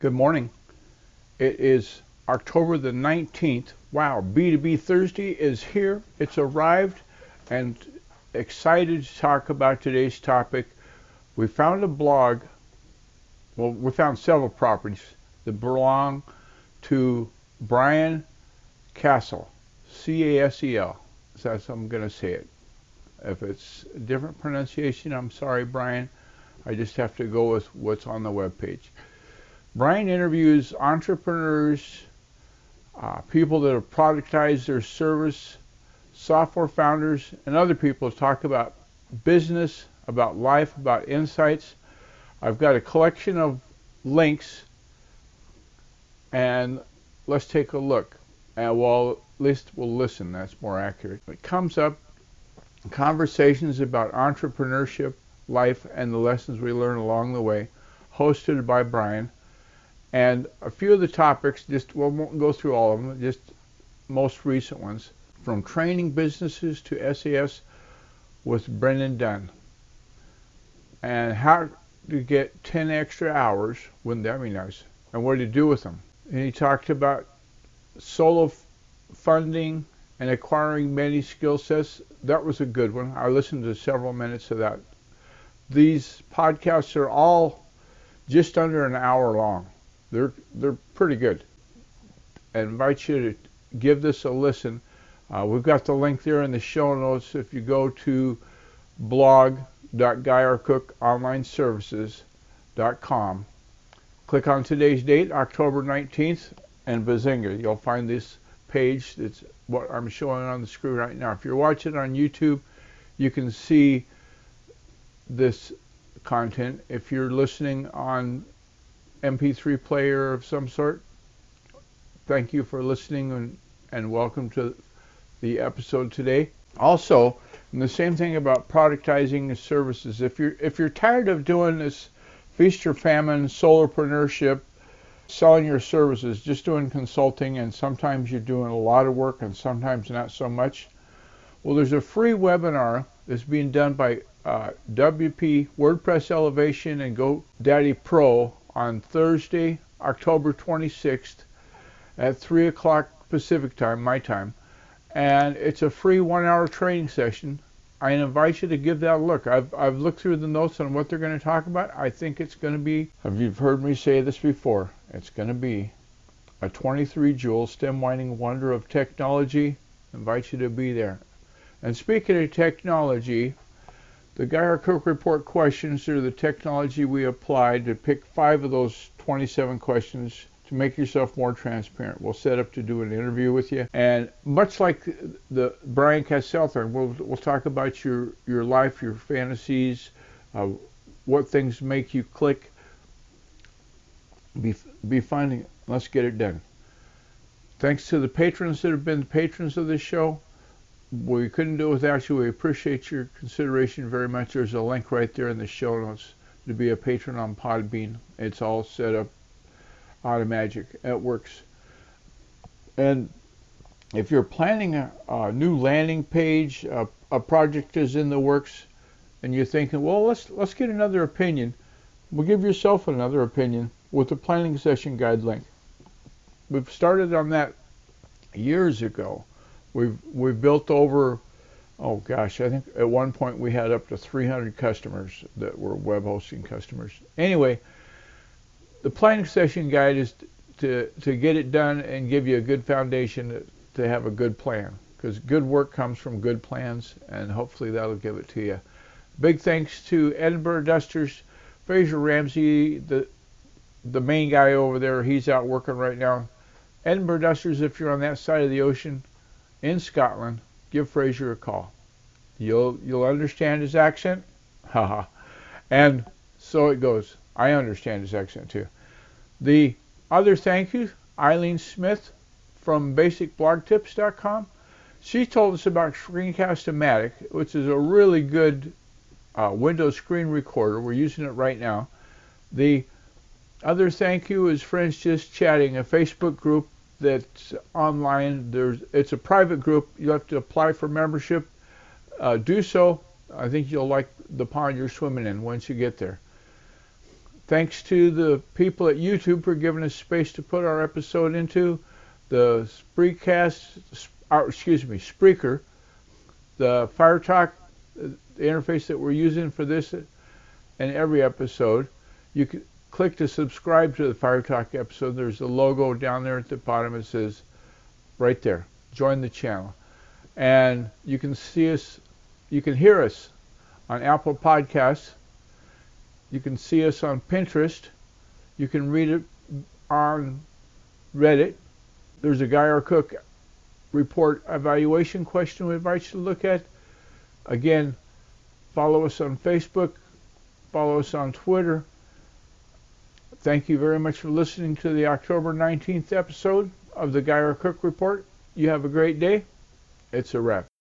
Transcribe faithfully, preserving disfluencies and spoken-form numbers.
Good morning. It is October the nineteenth. Wow, B two B Thursday is here. It's arrived, and excited to talk about today's topic. We found a blog, well, we found several properties that belong to Brian Casel, C A S E L. So that's how I'm going to say it. If it's a different pronunciation, I'm sorry, Brian. I just have to go with what's on the webpage. Brian interviews entrepreneurs, uh, people that have productized their service, software founders, and other people to talk about business, about life, about insights. I've got a collection of links, and let's take a look. And well, at least we'll listen. That's more accurate. It comes up conversations about entrepreneurship, life, and the lessons we learn along the way, hosted by Brian. And a few of the topics, just we won't go through all of them, just most recent ones, from training businesses to S A S with Brendan Dunn, and how to get ten extra hours, wouldn't that be nice, and what to do with them. And he talked about solo f- funding and acquiring many skill sets. That was a good one. I listened to several minutes of that. These podcasts are all just under an hour long. They're they're pretty good. I invite you to give this a listen. Uh, we've got the link there in the show notes. If you go to blog dot guy r cook online services dot com, click on today's date, October nineteenth, and bazinga, you'll find this page. That's what I'm showing on the screen right now. If you're watching on YouTube, you can see this content. If you're listening on M P three player of some sort, thank you for listening, and, and welcome to the episode today. Also, and the same thing about productizing the services. If you're if you're tired of doing this feast or famine, solopreneurship, selling your services, just doing consulting, and sometimes you're doing a lot of work and sometimes not so much, well, there's a free webinar that's being done by uh, W P WordPress Elevation and GoDaddy Pro on Thursday, October twenty-sixth at three o'clock Pacific time, my time. And it's a free one-hour training session. I invite you to give that a look. I've, I've looked through the notes on what they're going to talk about. I think it's going to be, have you heard me say this before, it's going to be a twenty-three joule stem winding wonder of technology. I invite you to be there. And speaking of technology, the Guy R. Cook Report questions are the technology we applied to pick five of those twenty-seven questions to make yourself more transparent. We'll set up to do an interview with you. And much like the Brian Casel thing, we'll, we'll talk about your, your life, your fantasies, uh, what things make you click. Be, be finding, let's get it done. Thanks to the patrons that have been patrons of this show. We couldn't do it without you. We appreciate your consideration very much. There's a link right there in the show notes to be a patron on Podbean. It's all set up automatic. It works. And if you're planning a, a new landing page, a, a project is in the works, and you're thinking, well, let's let's get another opinion. Well, give yourself another opinion with the planning session guide link. We've started on that years ago. We've we've built over, oh gosh, I think at one point we had up to three hundred customers that were web hosting customers. Anyway, the planning session guide is to to get it done and give you a good foundation to, to have a good plan, because good work comes from good plans, and hopefully that'll give it to you. Big thanks to Edinburgh Dusters, Fraser Ramsey, the the main guy over there. He's out working right now. Edinburgh Dusters, if you're on that side of the ocean in Scotland, give Fraser a call. You'll you'll understand his accent. Haha. And so it goes. I understand his accent too. The other thank you, Eileen Smith from basic blog tips dot com. She told us about Screencast-O-Matic, which is a really good uh, Windows screen recorder. We're using it right now. The other thank you is Friends Just Chatting, a Facebook group that's online. There's it's a private group. You have to apply for membership. Uh, do so. I think you'll like the pond you're swimming in once you get there. Thanks to the people at YouTube for giving us space to put our episode into. The Spreecast, or excuse me, Spreaker, the Fire Talk, the interface that we're using for this and every episode. You can click to subscribe to the Fire Talk episode. There's a logo down there at the bottom. It says right there, join the channel. And you can see us, you can hear us on Apple Podcasts. You can see us on Pinterest. You can read it on Reddit. There's a Guy R. Cook report evaluation question we invite you to look at. Again, follow us on Facebook. Follow us on Twitter. Thank you very much for listening to the October nineteenth episode of the Guy R. Cook Report. You have a great day. It's a wrap.